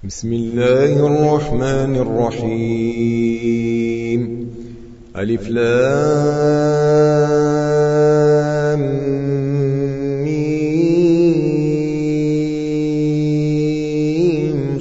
بسم الله الرحمن الرحيم. ألف لام ميم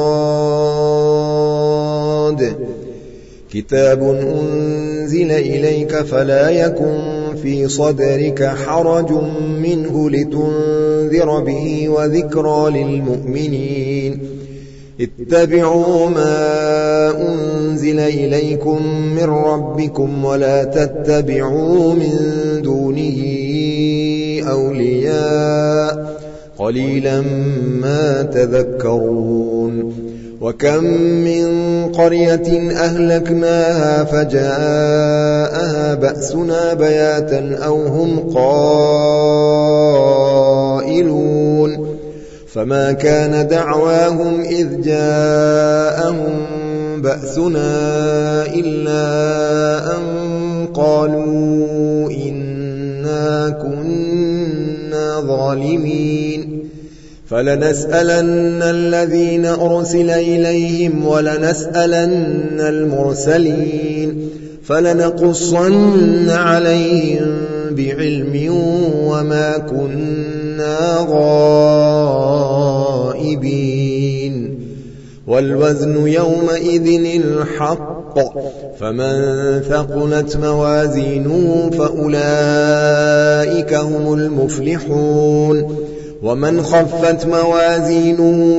صاد. كتاب أنزل إليك فلا يكن في صدرك حرج منه لتنذر به وذكرى للمؤمنين. اتبعوا ما أنزل إليكم من ربكم ولا تتبعوا من دونه أولياء قليلا ما تذكرون. وكم من قرية أهلكناها فجاءها بأسنا بياتا أو هم قائلون. فما كان دعواهم إذ جاءهم بأسنا إلا أن قالوا إنا كنا ظالمين. فلنسألن الذين أرسل إليهم ولنسألن المرسلين فلنقصن عليهم بعلم وما كنا غائبين. والوزن يومئذ الحق فمن ثقلت موازينه فأولئك هم المفلحون. ومن خفت موازينه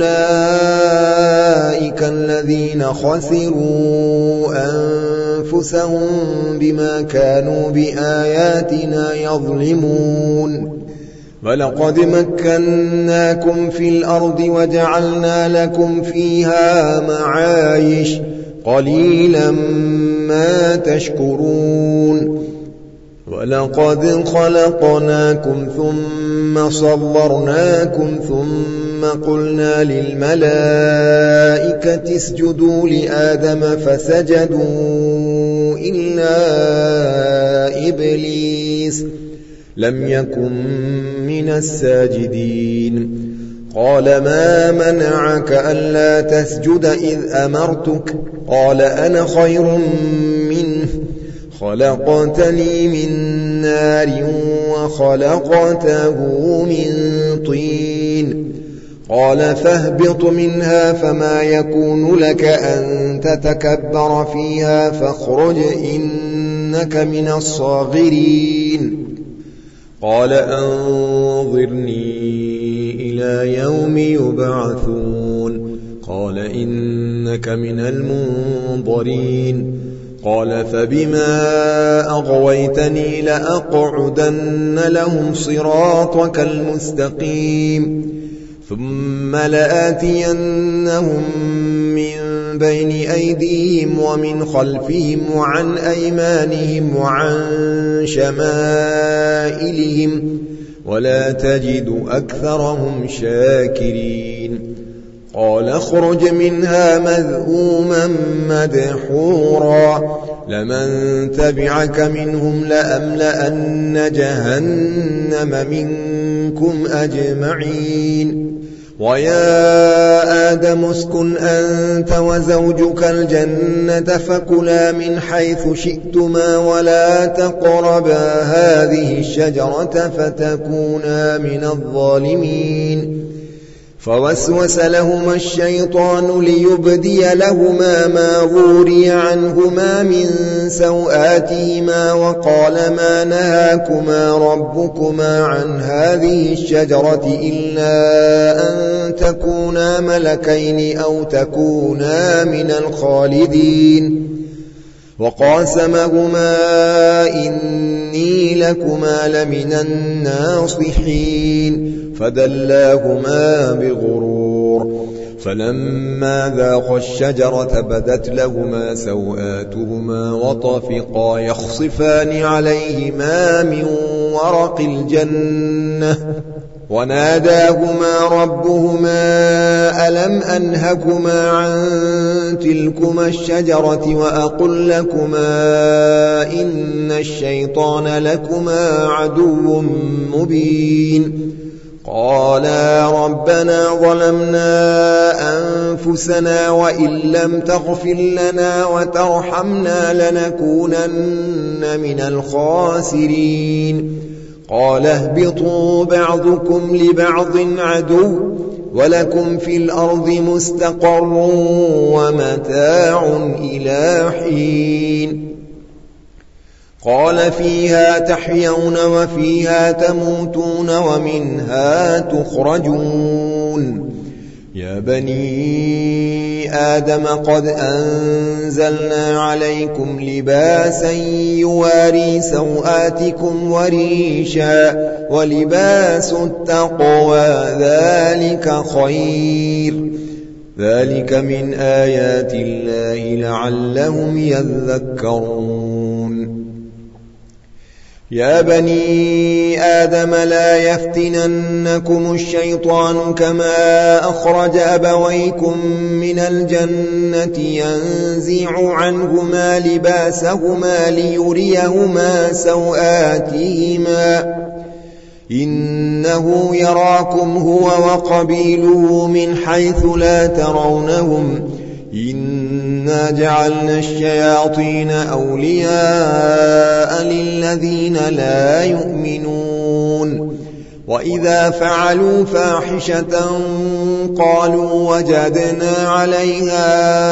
فأولئك الذين خسروا أنفسهم بما كانوا بآياتنا يظلمون. ولقد مكناكم في الأرض وجعلنا لكم فيها معايش قليلا ما تشكرون. ولقد خلقناكم ثم صورناكم ثم قلنا للملائكة اسجدوا لآدم فسجدوا إلا إبليس لم يكن من الساجدين. قال ما منعك ألا تسجد إذ أمرتك؟ قال أنا خير منه خلقتني من نار وخلقته من طين. قال فاهبط منها فما يكون لك أن تتكبر فيها فاخرج إنك من الصاغرين. قال أنظرني إلى يوم يبعثون. قال إنك من المنظرين. قال فبما أغويتني لأقعدن لهم صراطك المستقيم ثم لآتينهم من بين أيديهم ومن خلفهم وعن أيمانهم وعن شمائلهم ولا تجد أكثرهم شاكرين. قال اخرج منها مذءوما مدحورا لمن تبعك منهم لأملأن جهنم منكم أجمعين. ويا آدم اسكن أنت وزوجك الجنة فكلا من حيث شئتما ولا تقربا هذه الشجرة فتكونا من الظالمين. فوسوس لهما الشيطان ليبدي لهما ما غوري عنهما من سوآتهما وقال ما نهاكما ربكما عن هذه الشجرة إلا أن تكونا ملكين أو تكونا من الخالدين. وقاسمهما إني لكما لمن الناصحين فدلاهما بغرور. فلما ذاقا الشجرة بدت لهما سوآتهما وطفقا يخصفان عليهما من ورق الجنة وناداهما ربهما ألم أنهكما عن تلكما الشجرة وأقل لكما إن الشيطان لكما عدو مبين. قالا ربنا ظلمنا أنفسنا وإن لم تغفر لنا وترحمنا لنكونن من الخاسرين قال اهبطوا بعضكم لبعض عدو ولكم في الأرض مستقر ومتاع إلى حين قال فيها تحيون وفيها تموتون ومنها تخرجون يا بني آدم قد أنزلنا عليكم لباسا يواري سوآتكم وريشا ولباس التقوى ذلك خير ذلك من آيات الله لعلهم يذكرون يا بني آدم لا يفتننكم الشيطان كما أخرج أبويكم من الجنة ينزع عنهما لباسهما ليريهما سوآتهما إنه يراكم هو وقبيله من حيث لا ترونهم إنا جعلنا الشياطين أولياء للذين لا يؤمنون وإذا فعلوا فاحشة قالوا وجدنا عليها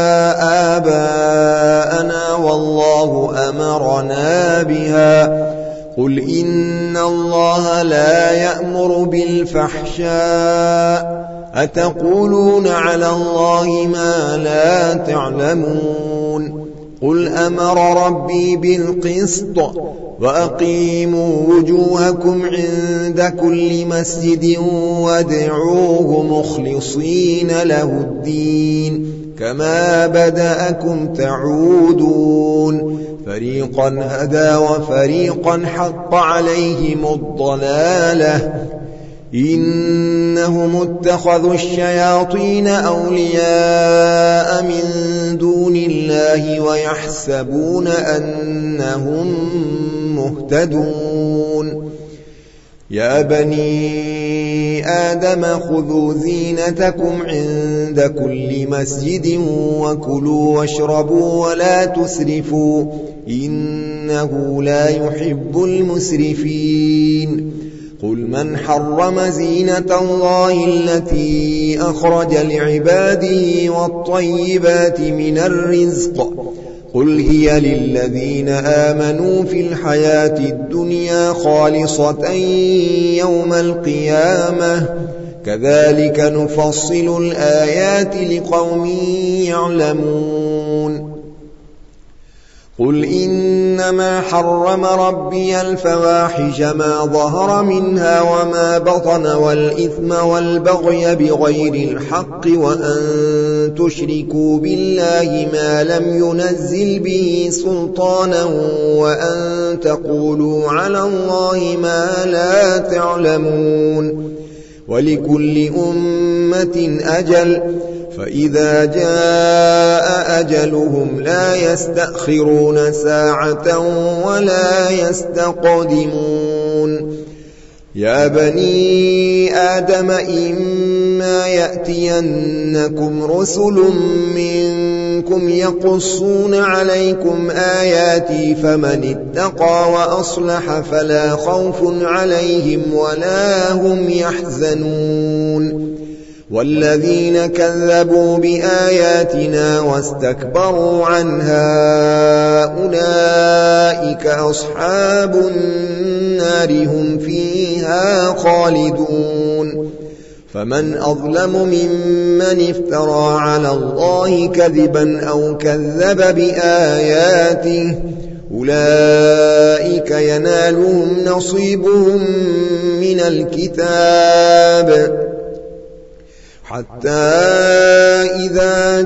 آباءنا والله أمرنا بها قل إن الله لا يأمر بالفحشاء أتقولون على الله ما لا تعلمون قل أمر ربي بالقسط وأقيموا وجوهكم عند كل مسجد وادعوه مخلصين له الدين كما بدأكم تعودون فريقا هدى وفريقا حق عليهم الضلالة إنهم اتخذوا الشياطين أولياء من دون الله ويحسبون أنهم مهتدون يا بني آدم خذوا زينتكم عند كل مسجد وكلوا واشربوا ولا تسرفوا إنه لا يحب المسرفين قل من حرم زينة الله التي أخرج لعباده والطيبات من الرزق قل هي للذين آمنوا في الحياة الدنيا خالصة يوم القيامة كذلك نفصل الآيات لقوم يعلمون قل إنما حرم ربي الفواحش ما ظهر منها وما بطن والإثم والبغي بغير الحق وأن تشركوا بالله ما لم ينزل به سلطانا وأن تقولوا على الله ما لا تعلمون ولكل أمة أجل فإذا جاء أجلهم لا يستأخرون ساعة ولا يستقدمون يا بني آدم إما يأتينكم رسل منكم يقصون عليكم آياتي فمن اتقى وأصلح فلا خوف عليهم ولا هم يحزنون والذين كذبوا بآياتنا واستكبروا عنها أولئك أصحاب النار هم فيها خالدون فمن أظلم ممن افترى على الله كذبا أو كذب بآياته أولئك ينالهم نصيبهم من الكتاب حتى إذا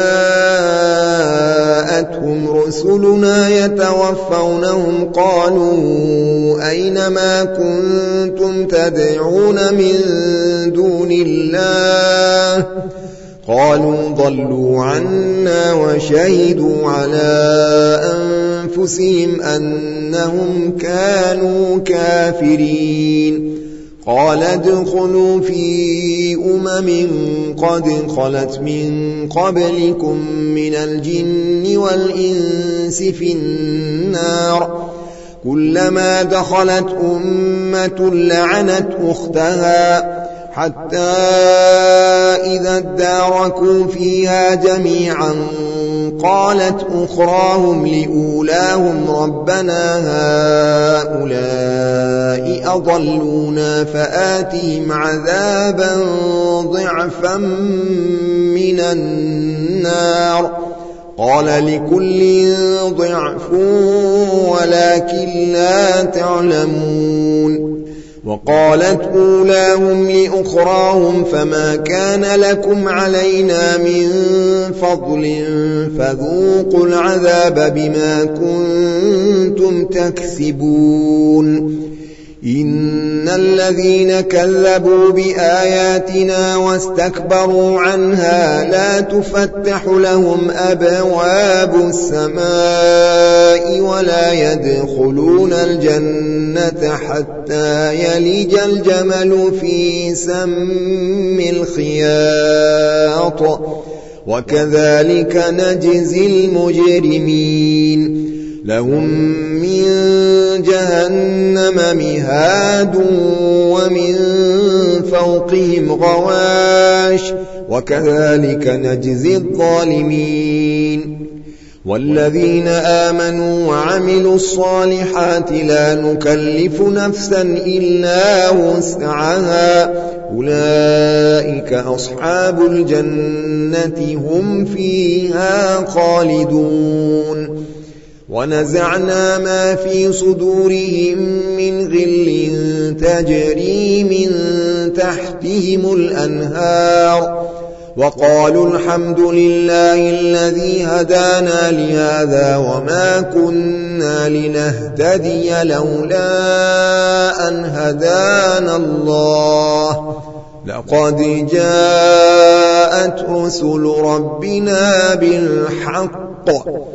جاءتهم رسلنا يتوفونهم قالوا أين ما كنتم تدعون من دون الله قالوا ضلوا عنا وشهدوا على أنفسهم أنهم كانوا كافرين قال ادخلوا في قد خلت من قبلكم من الجن والإنس في النار كلما دخلت أمة لعنت أختها حتى إذا اداركوا فيها جميعا قالت أخراهم لأولاهم ربنا هؤلاء أضلونا فآتهم عذابا ضعفا من النار قال لكل ضعف ولكن لا تعلمون وقالت أولاهم لأخراهم فما كان لكم علينا من فضل فذوقوا العذاب بما كنتم تكسبون إن الذين كذبوا بآياتنا واستكبروا عنها لا تفتح لهم أبواب السماء ولا يدخلون الجنة حتى يلج الجمل في سم الخياط وكذلك نجزي المجرمين لهم من جهنم مهاد ومن فوقهم غواش وكذلك نجزي الظالمين والذين آمنوا وعملوا الصالحات لا نكلف نفسا إلا وسعها أولئك أصحاب الجنة هم فيها خالدون ونزعنا ما في صدورهم من غل تجري من تحتهم الأنهار وقالوا الحمد لله الذي هدانا لهذا وما كنا لنهتدي لولا أن هدانا الله لقد جاءت رسل ربنا بالحق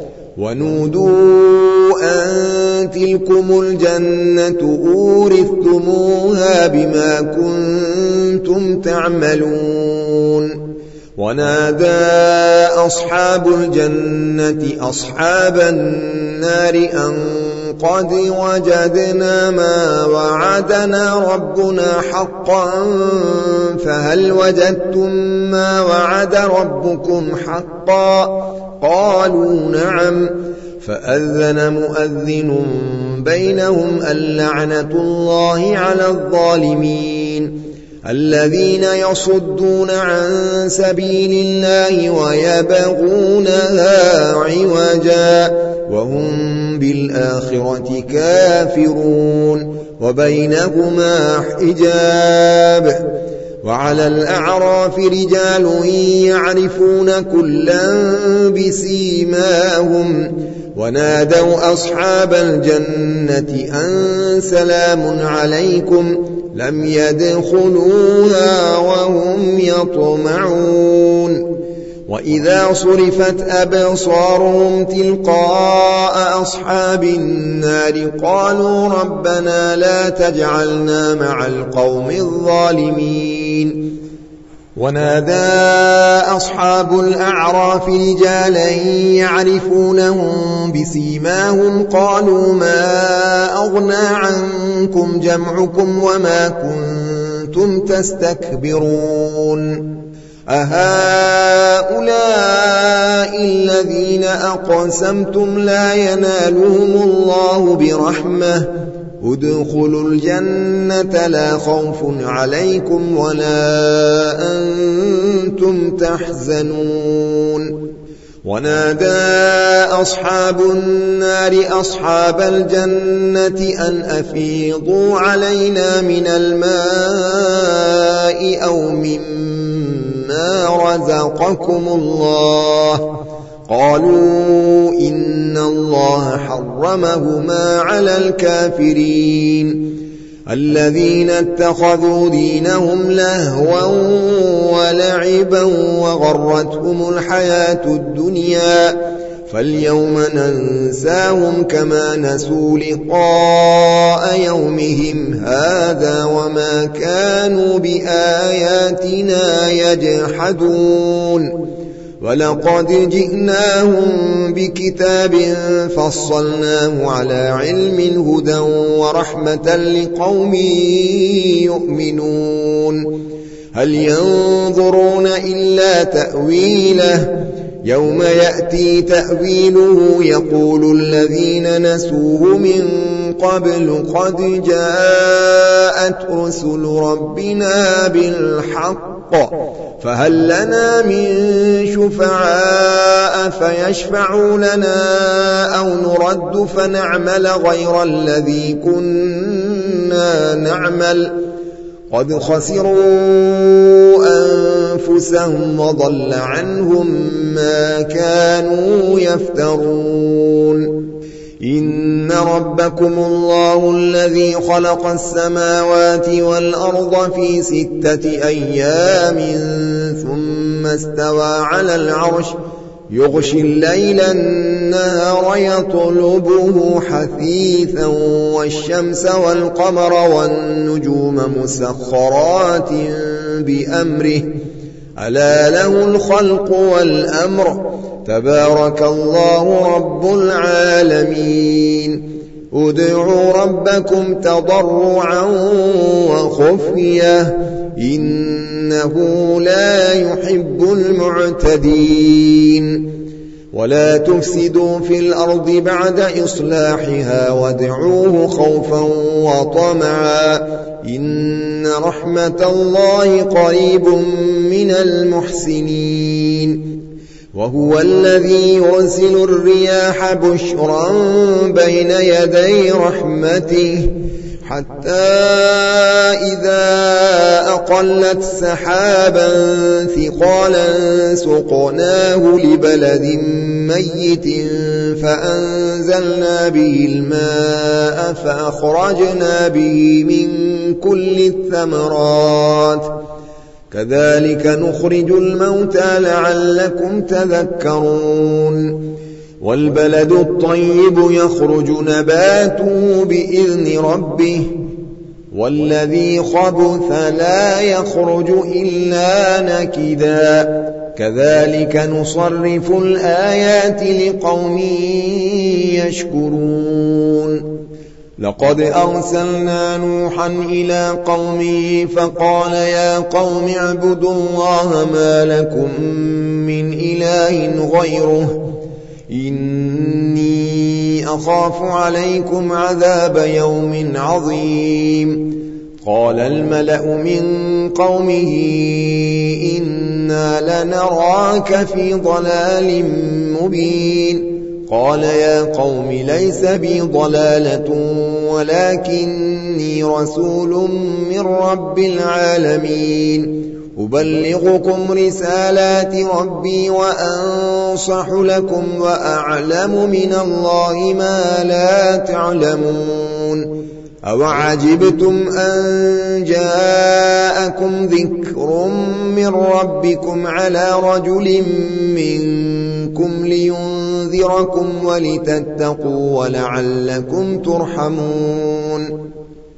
ونودوا أن تلكم الجنة أورثتموها بما كنتم تعملون ونادى أصحاب الجنة أصحاب النار أن قد وجدنا ما وعدنا ربنا حقا فهل وجدتم ما وعد ربكم حقا قالوا نعم فأذن مؤذن بينهم اللعنة الله على الظالمين الذين يصدون عن سبيل الله ويبغونها عوجا وهم بالآخرة كافرون وبينهما حجاب وعلى الأعراف رجال يعرفون كلا بسيماهم ونادوا أصحاب الجنة أن سلام عليكم لم يدخلوها وهم يطمعون وإذا صرفت أبصارهم تلقاء أصحاب النار قالوا ربنا لا تجعلنا مع القوم الظالمين ونادى أصحاب الأعراف رجالا يعرفونهم بسيماهم قالوا ما أغنى عنكم جمعكم وما كنتم تستكبرون أهؤلاء الذين أقسمتم لا ينالهم الله برحمة ادخلوا الجنة لا خوف عليكم ولا أنتم تحزنون ونادى أصحاب النار أصحاب الجنة أن أفيضوا علينا من الماء أو مما رزقكم الله قالوا إن الله حرمهما على الكافرين الذين اتخذوا دينهم لهوا ولعبا وغرتهم الحياة الدنيا فاليوم ننساهم كما نسوا لقاء يومهم هذا وما كانوا بآياتنا يجحدون ولقد جئناهم بكتاب فصلناه على علم هدى ورحمة لقوم يؤمنون هل ينظرون إلا تأويله يوم يأتي تأويله يقول الذين نسوه من قبل قد جاءت رسل ربنا بالحق فهل لنا من شفعاء فيشفعوا لنا أو نرد فنعمل غير الذي كنا نعمل قد خسروا أنفسهم وضل عنهم ما كانوا يفترون إن ربكم الله الذي خلق السماوات والأرض في 6 أيام ثم استوى على العرش يغشي الليل النهار يطلبه حثيثا والشمس والقمر والنجوم مسخرات بأمره ألا له الخلق والأمر تبارك الله رب العالمين ادعوا ربكم تضرعا وخفية إنه لا يحب المعتدين ولا تفسدوا في الأرض بعد إصلاحها وادعوه خوفا وطمعا إن رحمة الله قريب من المحسنين وهو الذي يرسل الرياح بشرا بين يدي رحمته حتى إذا أقلت سحابا ثقالا سقناه لبلد ميت فأنزلنا به الماء فأخرجنا به من كل الثمرات كذلك نخرج الموتى لعلكم تذكرون والبلد الطيب يخرج نباته بإذن ربه والذي خبث لا يخرج إلا نكدا كذلك نصرف الآيات لقوم يشكرون لقد أرسلنا نوحا إلى قومه فقال يا قوم اعبدوا الله ما لكم من إله غيره إني أخاف عليكم عذاب يوم عظيم قال الملأ من قومه إنا لنراك في ضلال مبين قال يا قوم ليس بي ضلالة ولكني رسول من رب العالمين أبلغكم رسالات ربي وأنصح لكم وأعلم من الله ما لا تعلمون أوعجبتم أن جاءكم ذكر من ربكم على رجل منكم لينذركم ولتتقوا ولعلكم ترحمون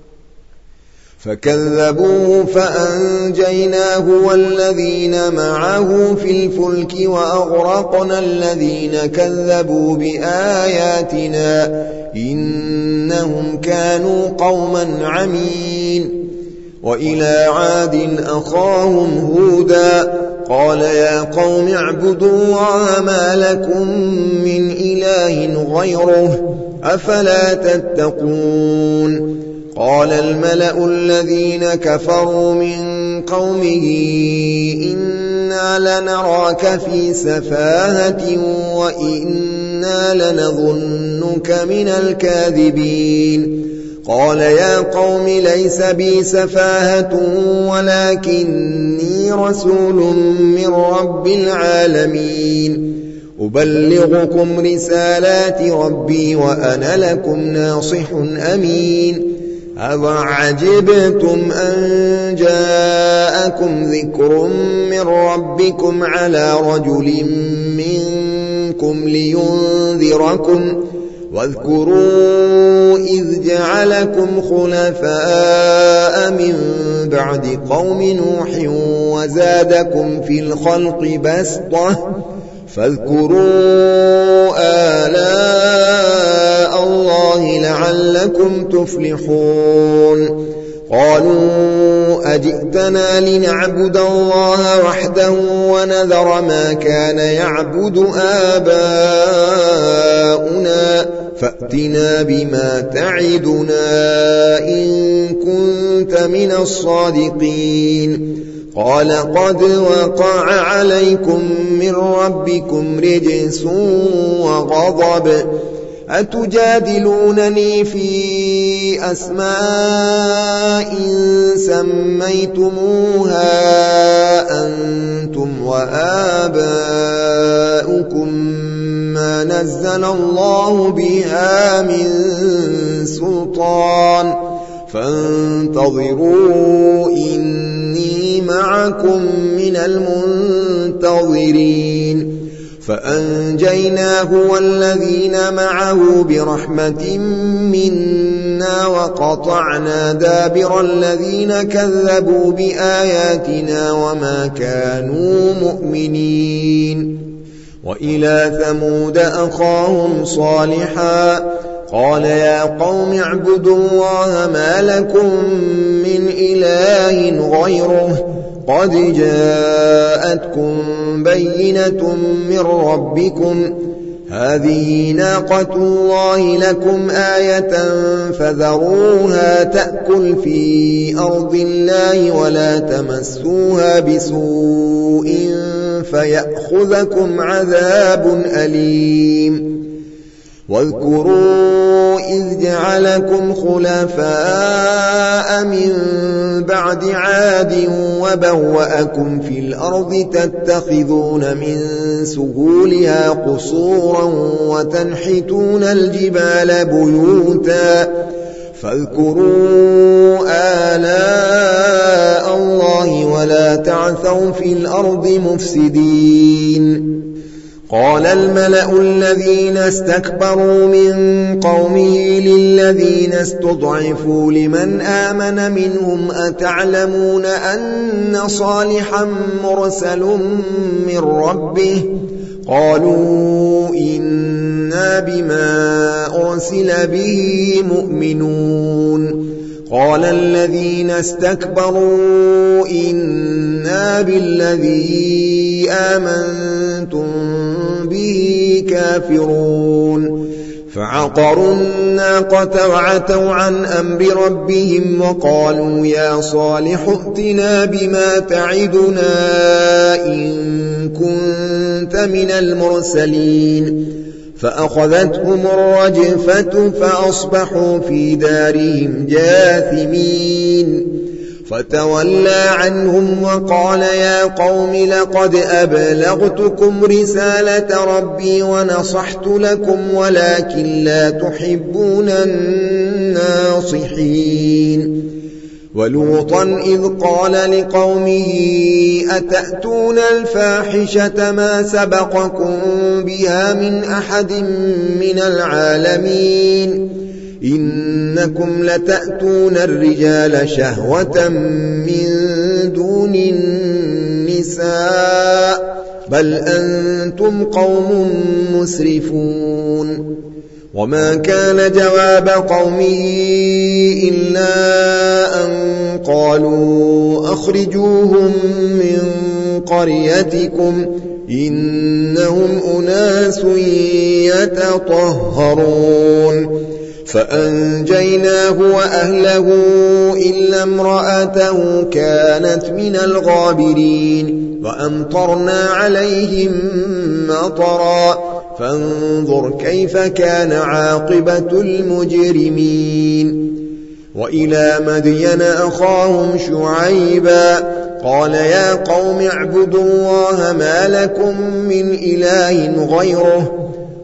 فكذبوه فأنجيناه والذين معه في الفلك وأغرقنا الذين كذبوا بآياتنا إنهم كانوا قوما عمين وإلى عاد أخاهم هودا قال يا قوم اعبدوا الله ما لكم من إله غيره أفلا تتقون قال الملأ الذين كفروا من قومه إنا لنراك في سفاهة وإنا لنظنك من الكاذبين قال يا قوم ليس بي سفاهة ولكني رسول من رب العالمين أبلغكم رسالات ربي وأنا لكم ناصح أمين أوعجبتم أن جاءكم ذكر من ربكم على رجل منكم لينذركم واذكروا إذ جعلكم خلفاء من بعد قوم نوح وزادكم في الخلق بسطة فاذكروا آلاء الله لعلكم تفلحون قالوا أجئتنا لنعبد الله وحده ونذر ما كان يعبد آباؤنا فأتنا بما تعدنا إن كنت من الصادقين قال قد وقع عليكم من ربكم رجس وغضب أتجادلونني في أسماء سميتموها أنتم وآباؤكم ما نزل الله بها من سلطان فانتظروا إني معكم من المنتظرين فأنجيناه والذين معه برحمة منا وقطعنا دابر الذين كذبوا بآياتنا وما كانوا مؤمنين وإلى ثمود أخاهم صالحا قال يا قوم اعبدوا الله ما لكم من إله غيره قد جاءتكم بينة من ربكم هذه ناقة الله لكم آية فذروها تأكل في أرض الله ولا تمسوها بسوء فيأخذكم عذاب أليم واذكروا إذ جعلكم خلفاء من بعد عاد وبوأكم في الأرض تتخذون من سهولها قصورا وتنحتون الجبال بيوتا فاذكروا آلاء الله ولا تعثوا في الأرض مفسدين قال الملأ الذين استكبروا من قومه للذين استضعفوا لمن آمن منهم أتعلمون أن صالحا مرسل من ربه قالوا إنا بما أرسل به مؤمنون قال الذين استكبروا إنا بالذي آمنتم به كافرون فعقروا الناقة وعتوا عن أمر ربهم وقالوا يا صالح ائتنا بما تعدنا إن كنت من المرسلين فأخذتهم الرجفة فأصبحوا في دارهم جاثمين فتولى عنهم وقال يا قوم لقد أبلغتكم رسالة ربي ونصحت لكم ولكن لا تحبون الناصحين ولوطا إذ قال لقومه أتأتون الفاحشة ما سبقكم بها من أحد من العالمين إنكم لتأتون الرجال شهوة من دون النساء بل أنتم قوم مسرفون وما كان جواب قومه إلا أن قالوا أخرجوهم من قريتكم إنهم أناس يتطهرون فأنجيناه وأهله إلا امرأته كانت من الغابرين وأمطرنا عليهم مطرا فانظر كيف كان عاقبة المجرمين وإلى مدين أخاهم شعيبا قال يا قوم اعبدوا الله ما لكم من إله غيره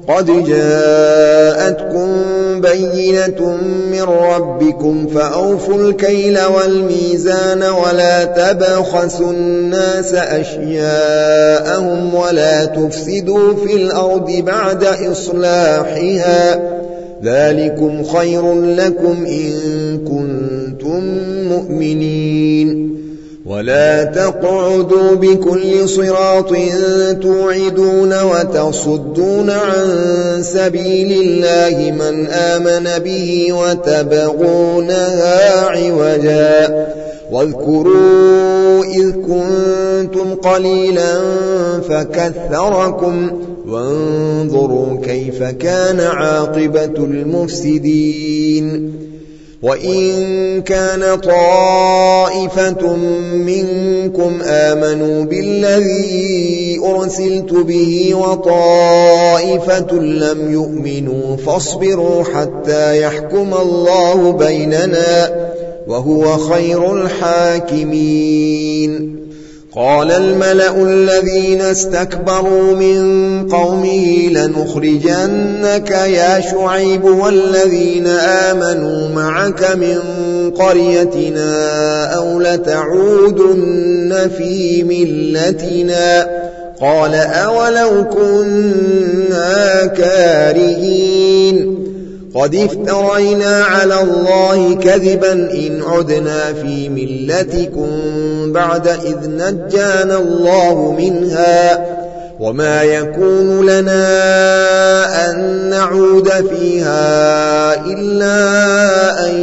قد جاءتكم بينة من ربكم فأوفوا الكيل والميزان ولا تبخسوا الناس أشياءهم ولا تفسدوا في الأرض بعد إصلاحها ذلكم خير لكم إن كنتم مؤمنين ولا تقعدوا بكل صراط توعدون وتصدون عن سبيل الله من آمن به وتبغونها عوجا واذكروا إذ كنتم قليلا فكثركم وانظروا كيف كان عاقبة المفسدين وإن كان طائفة منكم آمنوا بالذي أرسلت به وطائفة لم يؤمنوا فاصبروا حتى يحكم الله بيننا وهو خير الحاكمين قال الملأ الذين استكبروا من قومه لنخرجنك يا شعيب والذين آمنوا معك من قريتنا أو لتعودن في ملتنا قال أولو كنا كارهين قد افترينا على الله كذبا إن عدنا في ملتكم بعد إذ نجانا الله منها وما يكون لنا أن نعود فيها إلا أن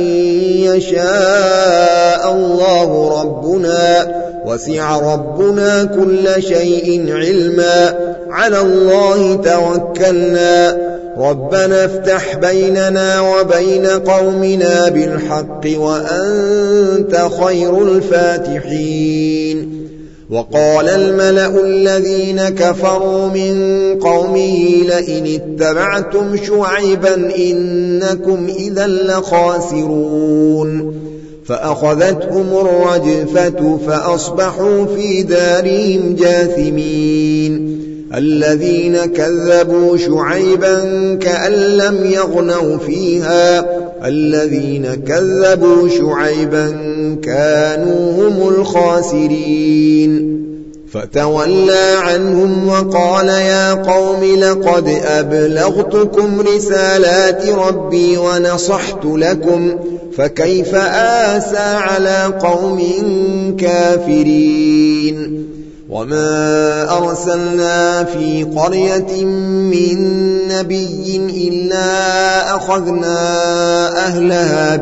يشاء الله ربنا وسع ربنا كل شيء علما على الله توكلنا ربنا افتح بيننا وبين قومنا بالحق وأنت خير الفاتحين وقال الملأ الذين كفروا من قومه لئن اتبعتم شعيبا إنكم إذا لخاسرون فأخذتهم الرجفة فأصبحوا في دارهم جاثمين الذين كذبوا شعيبا كأن لم يغنوا فيها الذين كذبوا شعيبا كانوا هم الخاسرين فتولى عنهم وقال يا قوم لقد أبلغتكم رسالات ربي ونصحت لكم فكيف آسى على قوم كافرين وما أرسلنا في قرية من نبي إلا أخذنا أهلها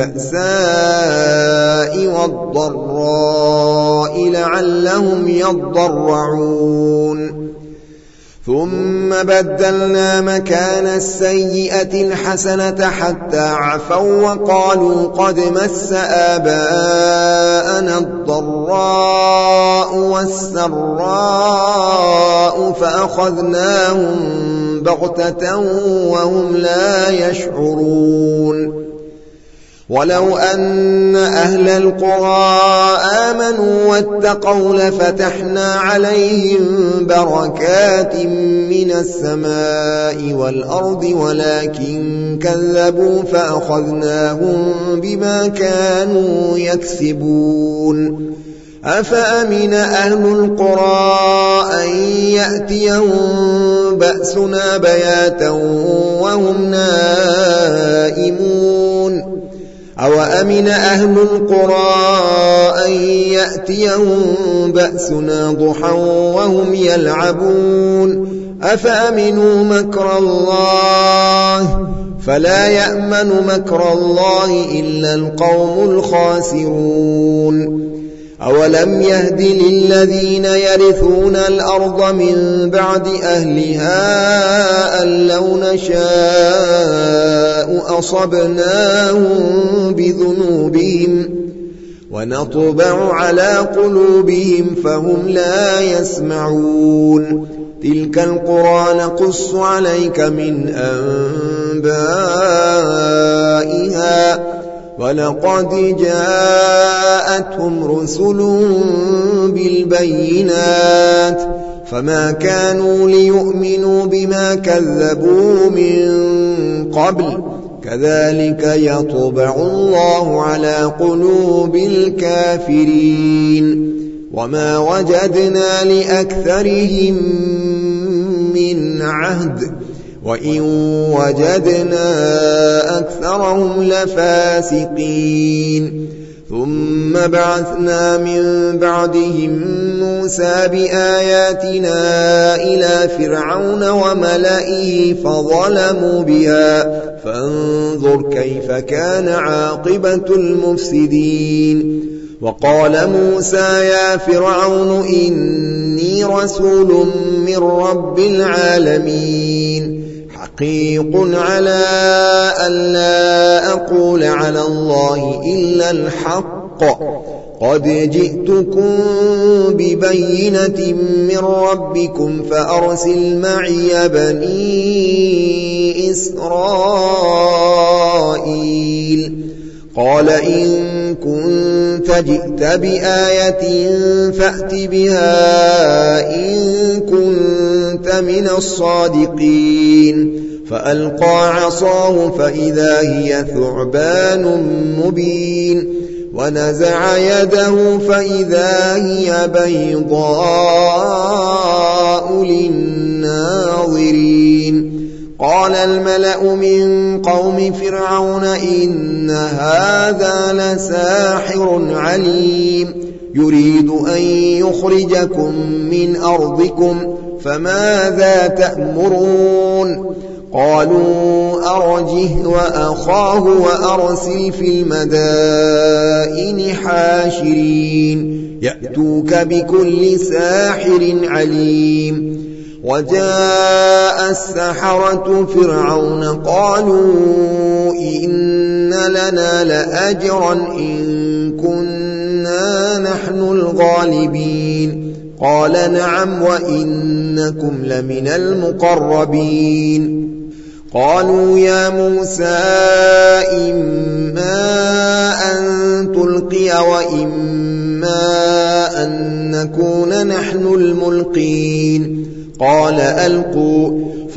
بالبأساء والضراء لعلهم يضرعون ثم بدلنا مكان السيئة الحسنة حتى عفوا وقالوا قد مس آباءنا الضراء والسراء فأخذناهم بغتة وهم لا يشعرون ولو أن أهل القرى آمنوا واتقوا لفتحنا عليهم بركات من السماء والأرض ولكن كذبوا فأخذناهم بما كانوا يكسبون أفأمن أهل القرى أن يأتيهم بأسنا بياتا وهم نائمون أو أمن أهل القرى أن يأتيهم بأسنا ضحى وهم يلعبون أفأمنوا مكر الله فلا يأمن مكر الله إلا القوم الخاسرون أولم يهد للذين يرثون الأرض من بعد أهلها أن لو نشاء أصبناهم بذنوبهم ونطبع على قلوبهم فهم لا يسمعون تلك القرى نقص عليك من أنبائها ولقد جاءتهم رسل بالبينات فما كانوا ليؤمنوا بما كذبوا من قبل كذلك يطبع الله على قلوب الكافرين وما وجدنا لأكثرهم من عهد وإن وجدنا أكثرهم لفاسقين ثم بعثنا من بعدهم موسى بآياتنا إلى فرعون وملئه فظلموا بها فانظر كيف كان عاقبة المفسدين وقال موسى يا فرعون إني رسول من رب العالمين حقيق على ألا أقول على الله إلا الحق قد جئتكم ببينة من ربكم فأرسل معي بني إسرائيل قال إن كنت جئت بآية فأت بها إن كنت من الصادقين فألقى عصاه فإذا هي ثعبان مبين ونزع يده فإذا هي بيضاء للناظرين قال الملأ من قوم فرعون إن هذا لساحر عليم يريد أن يخرجكم من أرضكم فماذا تأمرون قالوا أرجه وأخاه وأرسل في المدائن حاشرين يأتوك بكل ساحر عليم وجاء السحرة فرعون قالوا إن لنا لأجرا إن كنا نحن الغالبين قال نعم وإنكم لمن المقربين قالوا يا موسى إما أن تلقي وإما أن نكون نحن الملقين قال ألقوا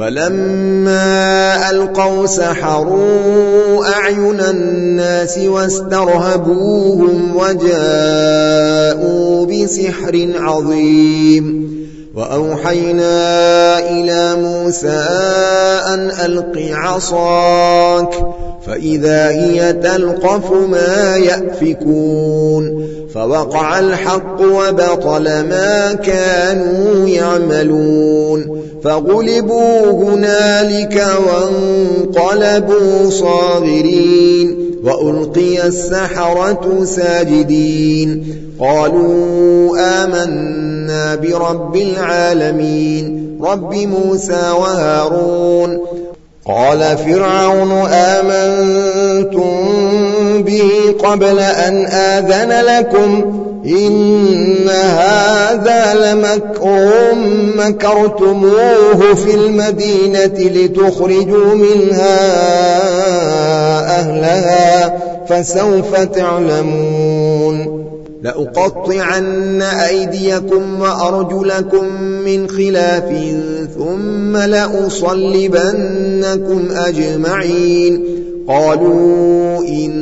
فلما ألقوا سحروا أعين الناس واسترهبوهم وجاءوا بسحر عظيم وأوحينا إلى موسى أن ألق عصاك فإذا هي تلقف ما يأفكون فوقع الحق وبطل ما كانوا يعملون فغلبوا هنالك وانقلبوا صاغرين وألقي السحرة ساجدين قالوا آمنا برب العالمين رب موسى وهارون قال فرعون آمنتم به قبل أن آذن لكم إن هذا لمكر مكرتموه في المدينة لتخرجوا منها أهلها فسوف تعلمون لأقطعن أيديكم وأرجلكم من خلاف ثم لأصلبنكم أجمعين قالوا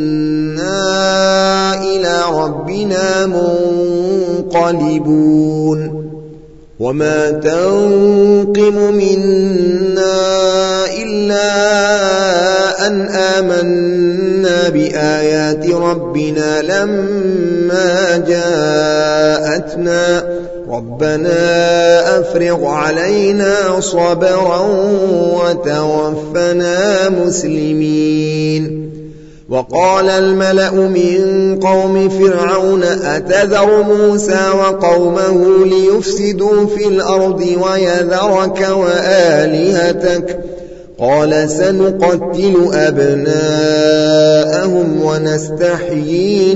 إنا إلى ربنا منقلبون وما تنقم منا إلا أن آمنا بآيات ربنا لما جاءتنا ربنا أفرغ علينا صبرا وتوفنا مسلمين وقال الملأ من قوم فرعون أتذر موسى وقومه ليفسدوا في الأرض ويذرك وآلهتك قال سنقتل أبناءهم ونستحيي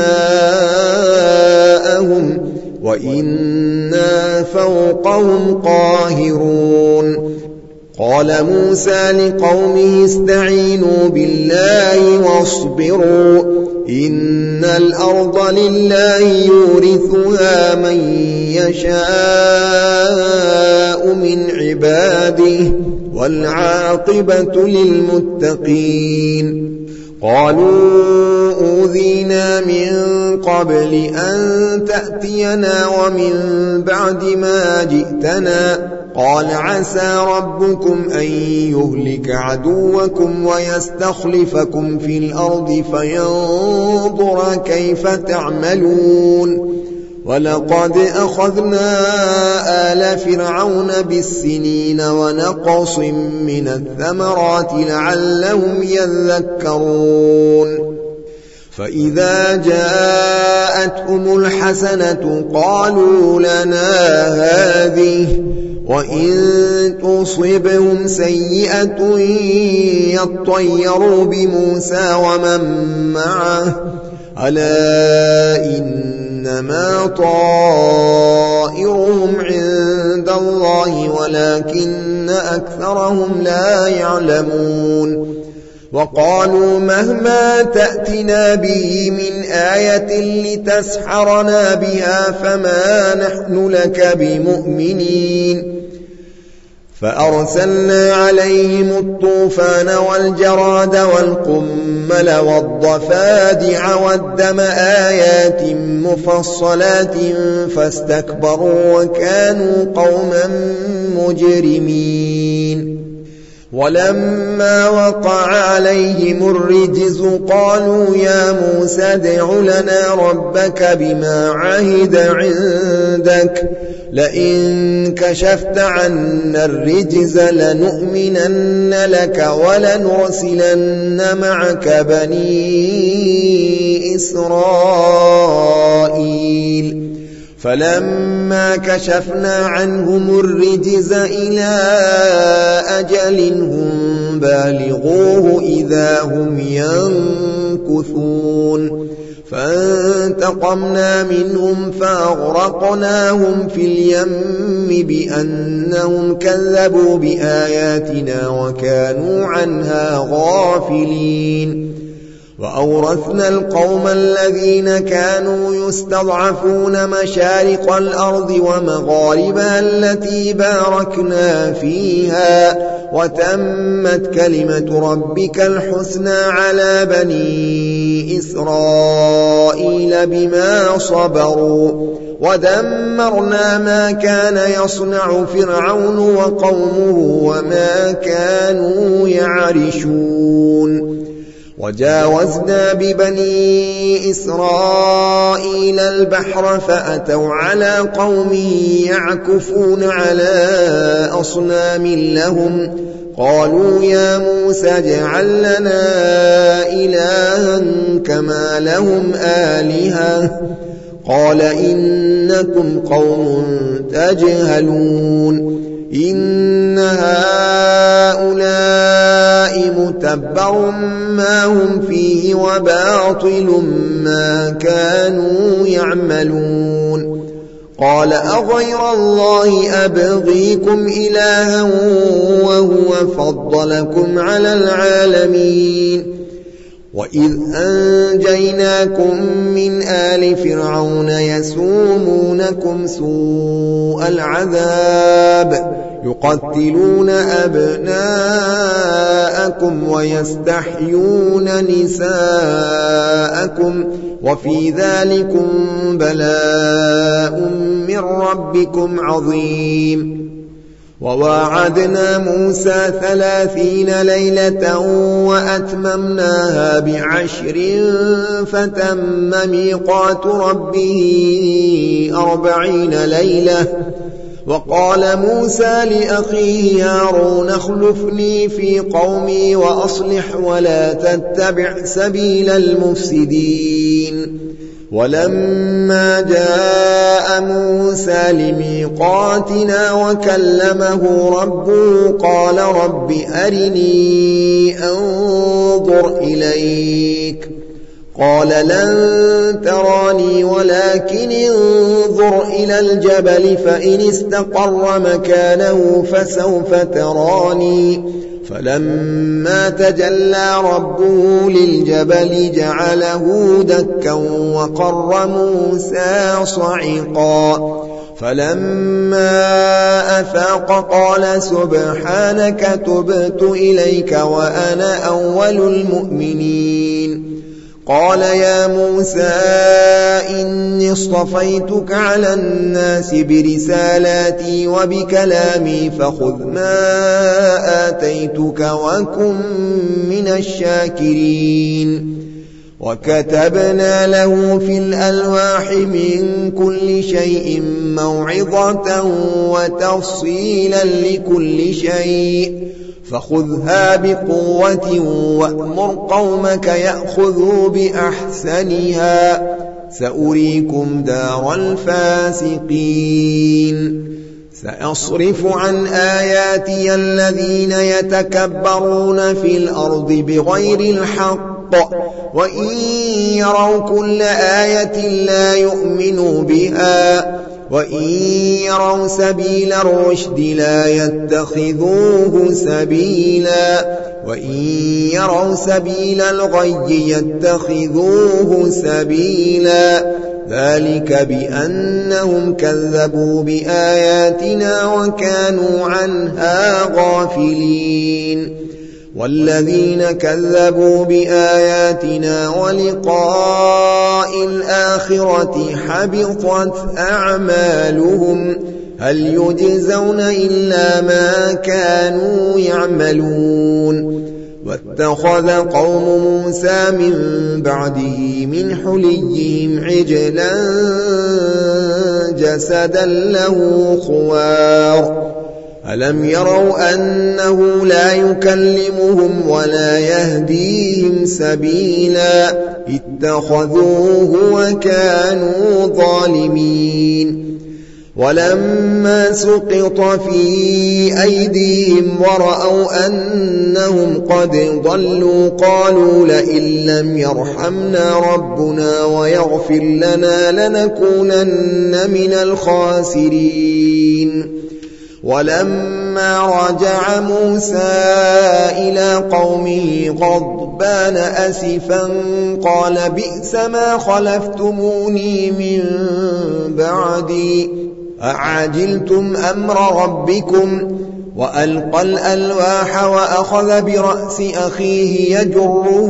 نساءهم وإنا فوقهم قاهرون قال موسى لقومه استعينوا بالله واصبروا إن الأرض لله يورثها من يشاء من عباده والعاقبة للمتقين قالوا أوذينا من قبل أن تأتينا ومن بعد ما جئتنا قال عسى ربكم أن يهلك عدوكم ويستخلفكم في الأرض فينظر كيف تعملون ولقد أخذنا آل فرعون بالسنين ونقص من الثمرات لعلهم يذكرون فإذا جاءتهم الحسنة قالوا لنا هذه وإن تصبهم سيئة يطيروا بموسى ومن معه ألا إنما طائرهم عند الله ولكن أكثرهم لا يعلمون وقالوا مهما تأتنا به من آية لتسحرنا بها فما نحن لك بمؤمنين فأرسلنا عليهم الطوفان والجراد والقمل والضفادع والدم آيات مفصلات فاستكبروا وكانوا قوما مجرمين ولما وقع عليهم الرجز قالوا يا موسى ادع لنا ربك بما عهد عندك لئن كشفت عنا الرجز لنؤمنن لك ولنرسلن معك بني إسرائيل فلما كشفنا عنهم الرجز إلى أجل هم بالغوه إذا هم ينكثون فانتقمنا منهم فأغرقناهم في اليم بأنهم كذبوا بآياتنا وكانوا عنها غافلين وأورثنا القوم الذين كانوا يستضعفون مشارق الأرض ومغاربها التي باركنا فيها وتمت كلمة ربك الحسنى على بني إسرائيل بما صبروا ودمرنا ما كان يصنع فرعون وقومه وما كانوا يعرشون وجاوزنا ببني إسرائيل البحر فأتوا على قوم يعكفون على أصنام لهم قالوا يا موسى اجعل لنا إلها كما لهم آلهة قال إنكم قوم تجهلون إن هؤلاء متبر ما هم فيه وباطل ما كانوا يعملون قال أغير الله أبغيكم إلها وهو فضلكم على العالمين وإذ أنجيناكم من آل فرعون يسومونكم سوء العذاب يقتلون أبناءكم ويستحيون نساءكم وفي ذلكم بلاء من ربكم عظيم وواعدنا موسى 30 ليلة وأتممناها ب10 فتم ميقات ربه 40 ليلة وقال موسى لأخيه هارون اخلفني في قومي وأصلح ولا تتبع سبيل المفسدين ولما جاء موسى لميقاتنا وكلمه ربه قال رب أرني أنظر إليك قال لن تراني ولكن انظر إلى الجبل فإن استقر مكانه فسوف تراني فلما تجلى ربه للجبل جعله دكا وقر موسى صعقا فلما أفاق قال سبحانك تبت إليك وأنا أول المؤمنين قال يا موسى إني اصطفيتك على الناس برسالاتي وبكلامي فخذ ما آتيتك وكن من الشاكرين وكتبنا له في الألواح من كل شيء موعظة وتفصيلا لكل شيء فخذها بقوة وأمر قومك يأخذوا بأحسنها سأريكم دار الفاسقين سأصرف عن آياتي الذين يتكبرون في الأرض بغير الحق وإن يروا كل آية لا يؤمنوا بها وإن يروا سبيل الرشد لا يتخذوه سبيلا وإن يروا سبيل الغي يتخذوه سبيلا ذلك بأنهم كذبوا بآياتنا وكانوا عنها غافلين والذين كذبوا بآياتنا ولقاء الآخرة حبطت أعمالهم هل يجزون إلا ما كانوا يعملون واتخذ قوم موسى من بعده من حليهم عجلا جسدا له خوار ألم يروا أنه لا يكلمهم ولا يهديهم سبيلا اتخذوه وكانوا ظالمين ولما سقط في أيديهم ورأوا أنهم قد ضلوا قالوا لئن لم يرحمنا ربنا ويغفر لنا لنكونن من الخاسرين ولما رجع موسى إلى قومه غضبان أسفا قال بئس ما خلفتموني من بعدي أعجلتم أمر ربكم وألقى الألواح وأخذ برأس أخيه يجره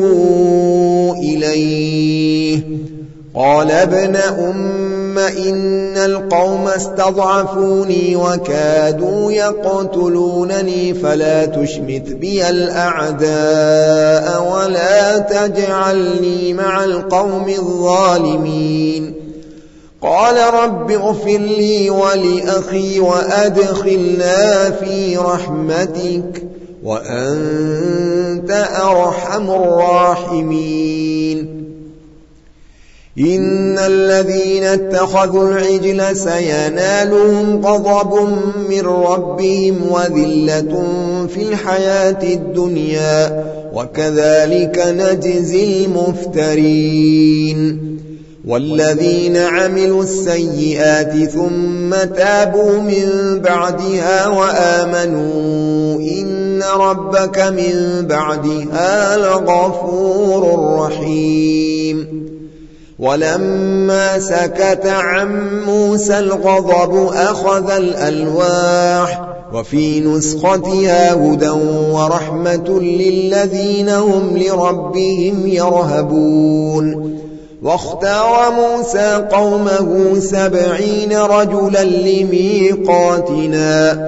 إليه قال ابن إن القوم استضعفوني وكادوا يقتلونني فلا تشمت بي الأعداء ولا تجعلني مع القوم الظالمين قال رب اغفر لي ولأخي وأدخلنا في رحمتك وأنت أرحم الراحمين إن الذين اتخذوا العجل سينالهم غضب من ربهم وذلة في الحياة الدنيا وكذلك نجزي المفترين والذين عملوا السيئات ثم تابوا من بعدها وآمنوا إن ربك من بعدها لغفور رحيم ولما سكت عن موسى الغضب أخذ الألواح وفي نسختها هدى ورحمة للذين هم لربهم يرهبون واختار موسى قومه 70 رجلا لميقاتنا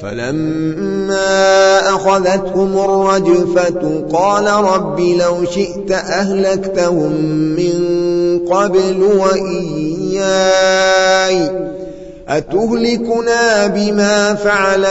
فلما أخذتهم الرجفة قال رب لو شئت أهلكتهم من قبل وإياي أتهلكنا بما فعل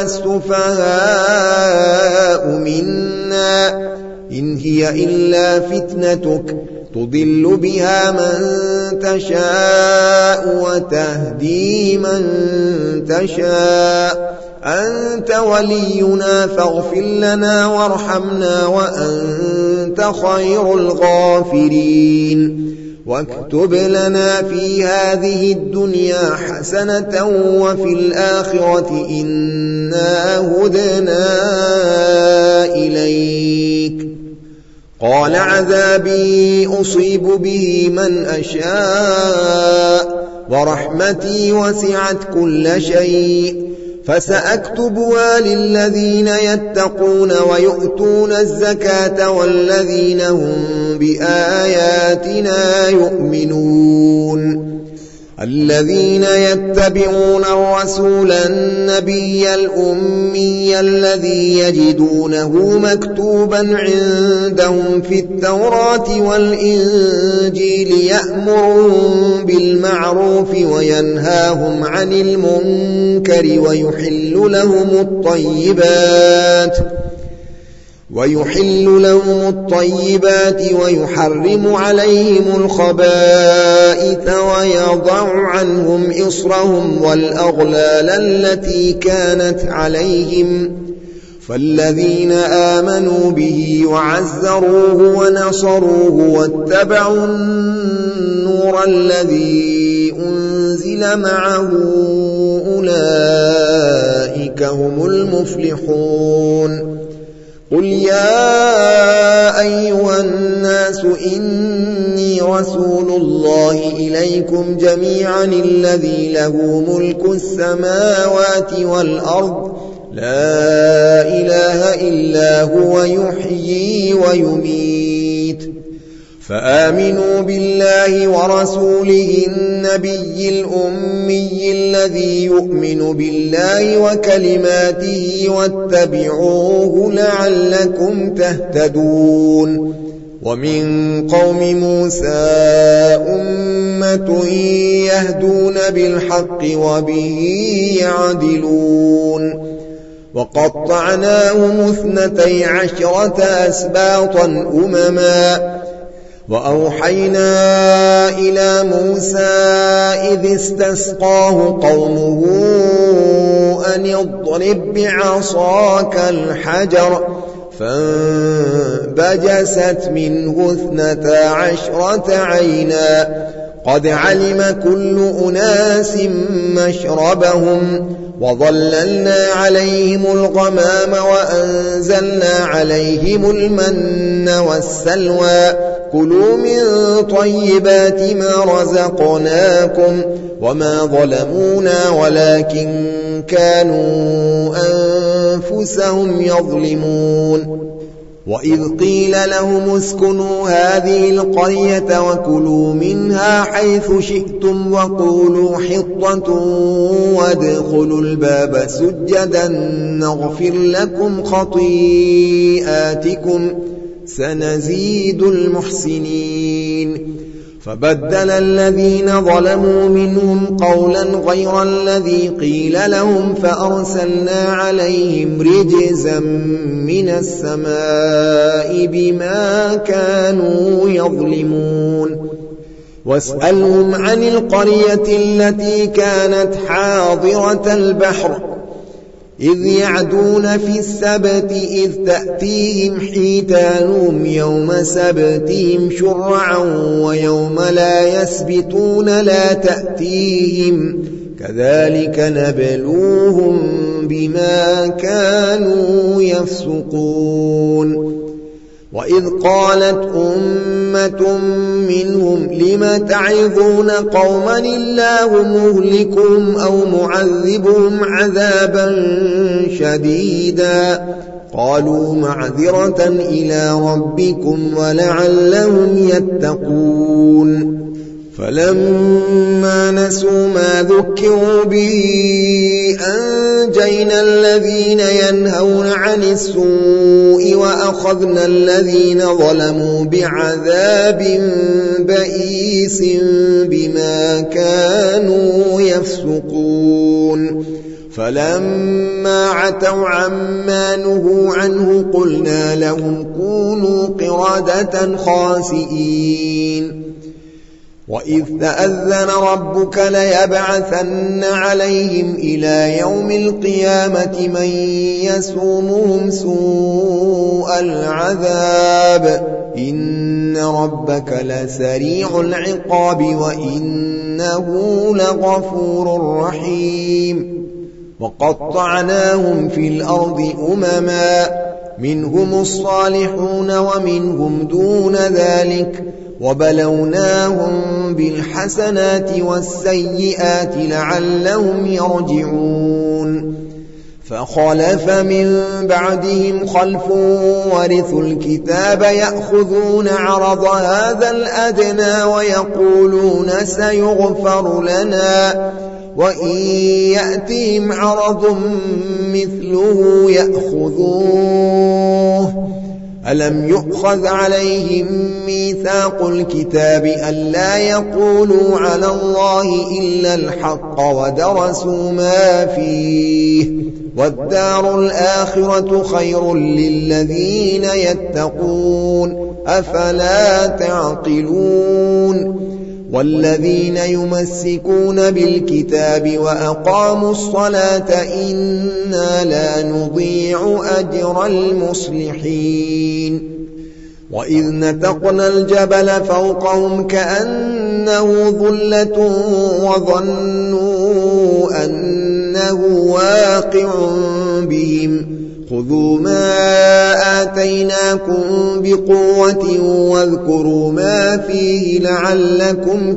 السفهاء منا إن هي إلا فتنتك تضل بها من تشاء وتهدي من تشاء أنت ولينا فاغفر لنا وارحمنا وأنت خير الغافرين واكتب لنا في هذه الدنيا حسنة وفي الآخرة إنا هدنا إليك قال عذابي أصيب به من أشاء ورحمتي وسعت كل شيء فسأكتبها للذين يتقون ويؤتون الزكاة والذين هم بآياتنا يؤمنون الذين يتبعون الرسول النبي الأمي الذي يجدونه مكتوبا عندهم في التوراة والإنجيل يأمرهم بالمعروف وينهاهم عن المنكر ويحل لهم الطيبات ويحرم عليهم الخبائث ويضع عنهم إصرهم والأغلال التي كانت عليهم فالذين آمنوا به وعزروه ونصروه واتبعوا النور الذي أنزل معه أولئك هم المفلحون قل يا أيها الناس إني رسول الله إليكم جميعا الذي له ملك السماوات والأرض لا إله إلا هو يحيي ويميت فآمنوا بالله ورسوله النبي الأمي الذي يؤمن بالله وكلماته واتبعوه لعلكم تهتدون ومن قوم موسى أمة يهدون بالحق وبه يعدلون وقطعناهم 12 أسباطا أمما وأوحينا إلى موسى إذ استسقاه قومه أن اضرب بعصاك الحجر فانبجست منه 12 عينا قد علم كل أناس مشربهم وظللنا عليهم الغمام وأنزلنا عليهم المن والسلوى كلوا من طيبات ما رزقناكم وما ظلمونا ولكن كانوا أنفسهم يظلمون وإذ قيل لهم اسكنوا هذه القرية وكلوا منها حيث شئتم وقولوا حطة وادخلوا الباب سجدا نغفر لكم خطيئاتكم سنزيد المحسنين فبدل الذين ظلموا منهم قولا غير الذي قيل لهم فأرسلنا عليهم رجزا من السماء بما كانوا يظلمون واسألهم عن القرية التي كانت حاضرة البحر إذ يعدون في السبت إذ تأتيهم حيتانهم يوم سبتهم شرعا ويوم لا يسبتون لا تأتيهم كذلك نبلوهم بما كانوا يفسقون وإذ قالت أمة منهم لم تعظون قوما الله مهلكهم أو معذبهم عذابا شديدا قالوا معذرة إلى ربكم ولعلهم يتقون فلما نسوا ما ذكروا به أنجينا الذين ينهون عن السوء وأخذنا الذين ظلموا بعذاب بئيس بما كانوا يفسقون فلما عتوا عما نهوا عنه قلنا لهم كونوا قردة خاسئين وإذ تأذن ربك ليبعثن عليهم إلى يوم القيامة من يسومهم سوء العذاب إن ربك لسريع العقاب وإنه لغفور رحيم وقطعناهم في الأرض أمما منهم الصالحون ومنهم دون ذلك وبلوناهم بالحسنات والسيئات لعلهم يرجعون فخلف من بعدهم خلف ورثوا الكتاب يأخذون عرض هذا الأدنى ويقولون سيغفر لنا وإن يأتهم عرض مثله يأخذوه ألم يؤخذ عليهم ميثاق الكتاب ألا يقولوا على الله إلا الحق ودرسوا ما فيه والدار الآخرة خير للذين يتقون أفلا تعقلون والذين يمسكون بالكتاب وأقاموا الصلاة إنا لا نضيع أجر المصلحين وإذ نتقنا الجبل فوقهم كأنه ظلة وظنوا أنه واقع بهم خذوا ما آتيناكم بقوة واذكروا ما فيه لعلكم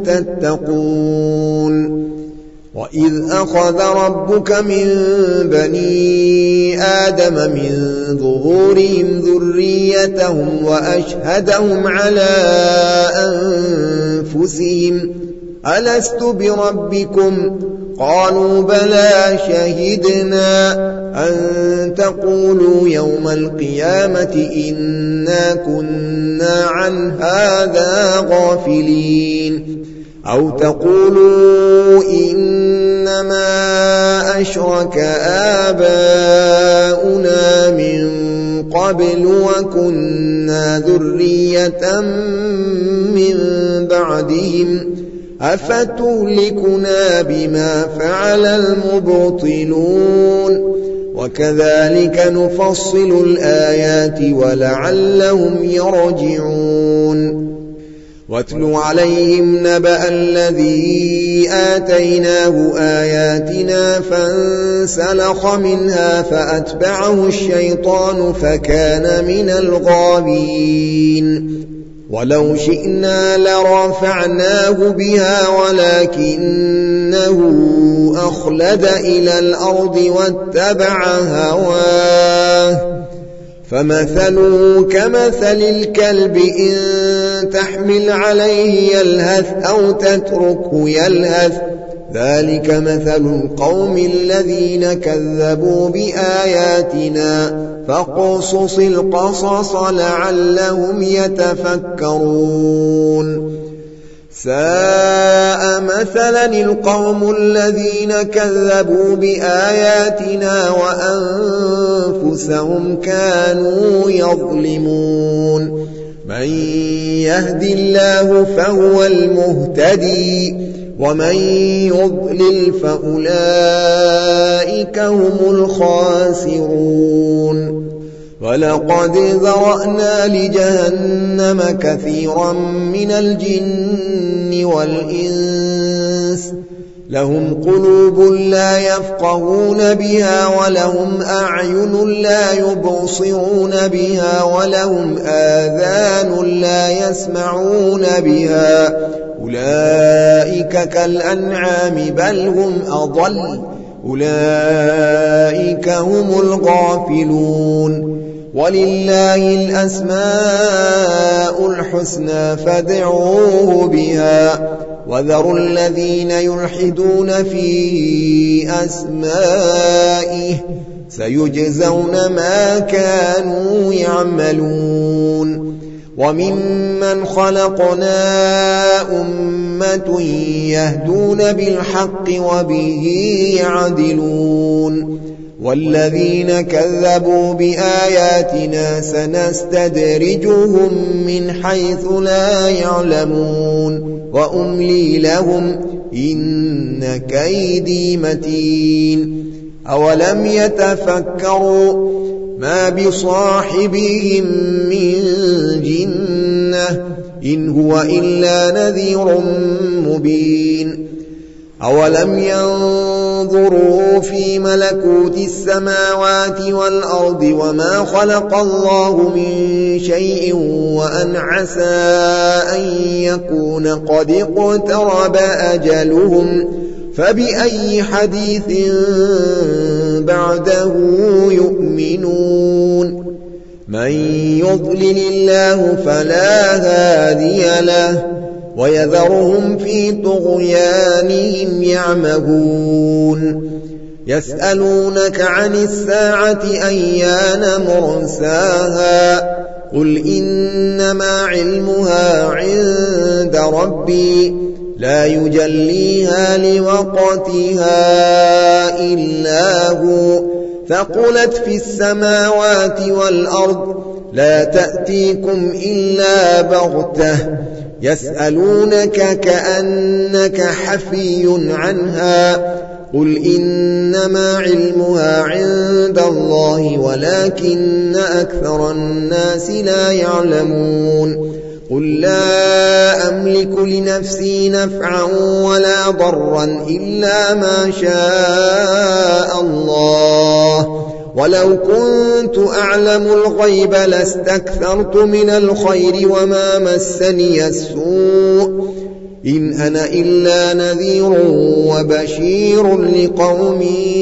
تتقون وإذ أخذ ربك من بني آدم من ظهورهم ذريتهم وأشهدهم على أنفسهم ألست بربكم قالوا بلى شهدنا أن تقولوا يوم القيامة إنا كنا عن هذا غافلين أو تقولوا إنما أشرك آباؤنا من قبل وكنا ذرية من بعدهم أفتهلكنا بما فعل المبطلون وكذلك نفصل الآيات ولعلهم يرجعون واتل عليهم نبأ الذي آتيناه آياتنا فانسلخ منها فأتبعه الشيطان فكان من الغاوين ولو شئنا لرفعناه بها ولكنه أخلد إلى الأرض واتبع هواه فمثله كمثل الكلب إن تحمل عليه يلهث أو تتركه يلهث ذلك مثل القوم الذين كذبوا بآياتنا فاقصص القصص لعلهم يتفكرون ساء مثلا القوم الذين كذبوا بآياتنا وأنفسهم كانوا يظلمون من يهد الله فهو المهتدي ومن يضلل فأولئك هم الخاسرون ولقد ذرأنا لجهنم كثيرا من الجن والإنس لهم قلوب لا يفقهون بها ولهم أعين لا يبصرون بها ولهم آذان لا يسمعون بها أولئك كالأنعام بل هم أضل أولئك هم الغافلون ولله الأسماء الحسنى فادعوه بها وذروا الذين يلحدون في أسمائه سيجزون ما كانوا يعملون وممن خلقنا أمة يهدون بالحق وبه يعدلون والذين كذبوا بآياتنا سنستدرجهم من حيث لا يعلمون وأملي لهم إن كيدي متين أولم يتفكروا ما بصاحبهم من جنة إن هو إلا نذير مبين أولم ينظروا في ملكوت السماوات والأرض وما خلق الله من شيء وأن عسى أن يكون قد اقترب أجلهم فبأي حديث بعده يؤمنون من يضلل الله فلا هادي له ويذرهم في طغيانهم يعمهون يسألونك عن الساعة أيان مرساها قل إنما علمها عند ربي لا يجليها لوقتها إلا هو ثقلت في السماوات والأرض لا تأتيكم إلا بغتة يسألونك كأنك حفي عنها قل إنما علمها عند الله ولكن أكثر الناس لا يعلمون قل لا أملك لنفسي نفعا ولا ضرا إلا ما شاء الله ولو كنت أعلم الغيب لاستكثرت من الخير وما مسني السوء إن أنا إلا نذير وبشير لقوم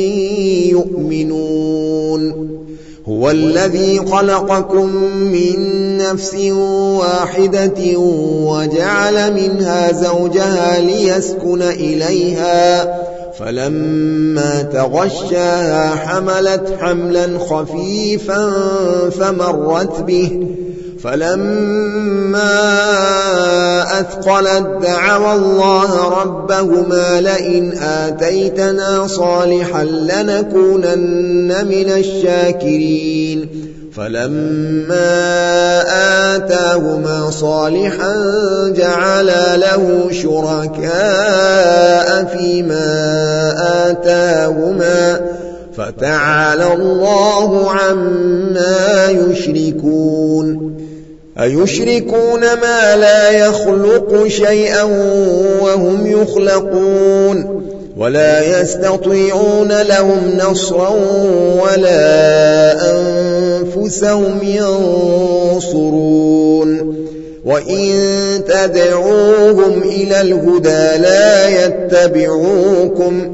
يؤمنون هو الذي خلقكم من نفس واحدة وجعل منها زوجها ليسكن إليها فلما تغشاها حملت حملا خفيفا فمرت به فلما أثقلت دعوا الله ربهما لئن آتيتنا صالحا لنكونن من الشاكرين فلما آتاهما صالحا جعلا له شركاء فيما آتاهما فتعالى الله عما يشركون أيشركون ما لا يخلق شيئا وهم يخلقون ولا يستطيعون لهم نصرا ولا أنفسهم ينصرون وإن تدعوهم إلى الهدى لا يتبعوكم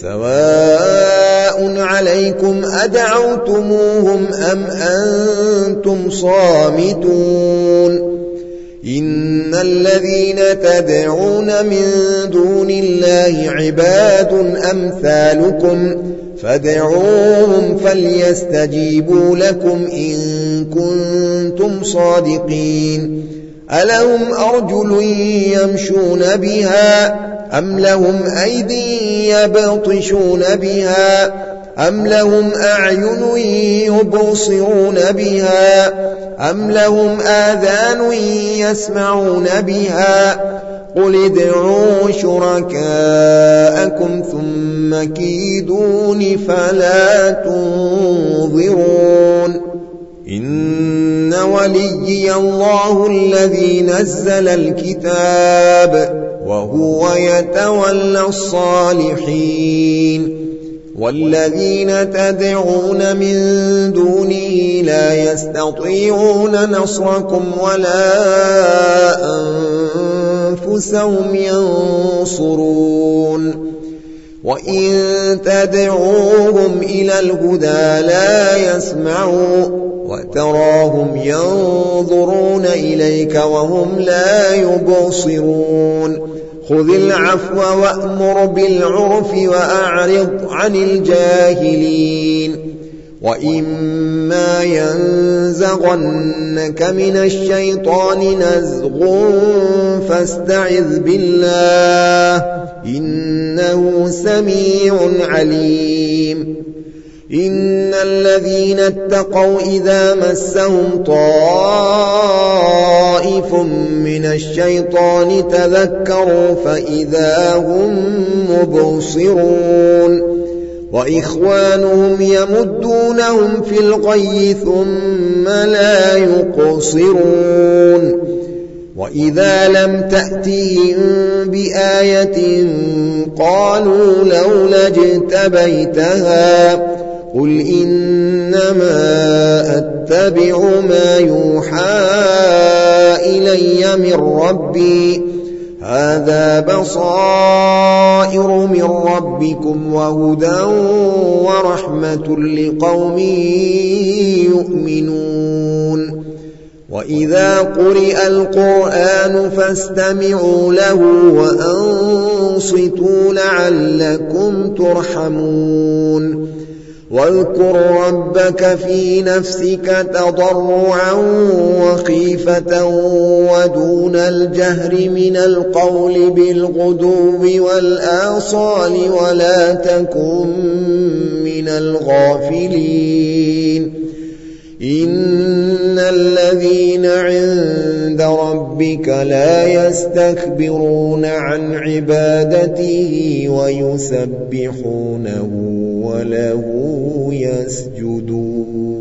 سواء عليكم أدعوتموهم أم أنتم صامتون إن الذين تدعون من دون الله عباد أمثالكم فادعوهم فليستجيبوا لكم إن كنتم صادقين ألهم أرجل يمشون بها أم لهم أيدي يبطشون بها أم لهم أعين يبصرون بها أم لهم آذان يسمعون بها قل ادعوا شركاءكم ثم كيدون فلا تنظرون إن وليي الله الذي نزل الكتاب وهو يتولى الصالحين والذين تدعون من دونه لا يستطيعون نصركم ولا أنفسهم ينصرون وإن تدعوهم إلى الهدى لا يسمعوا وتراهم ينظرون إليك وهم لا يبصرون خذ العفو وأمر بالعرف وأعرض عن الجاهلين وإما ينزغنك من الشيطان نزغ فاستعذ بالله إنه سميع عليم إن الذين اتقوا إذا مسهم طائف من الشيطان تذكروا فإذا هم مبصرون وإخوانهم يمدونهم في الغي ثم لا يقصرون وإذا لم تأتهم بآية قالوا لولا اجتبيتها قل إنما أتبع ما يوحى إلي من ربي هذا بصائر من ربكم وهدى ورحمة لقوم يؤمنون وإذا قرئ القرآن فاستمعوا له وأنصتوا لعلكم ترحمون واذكر ربك في نفسك تضرعا وخيفة ودون الجهر من القول بالغدو والآصال ولا تكن من الغافلين إن الذين عند ربك لا يستكبرون عن عبادته ويسبحونه وله يسجدون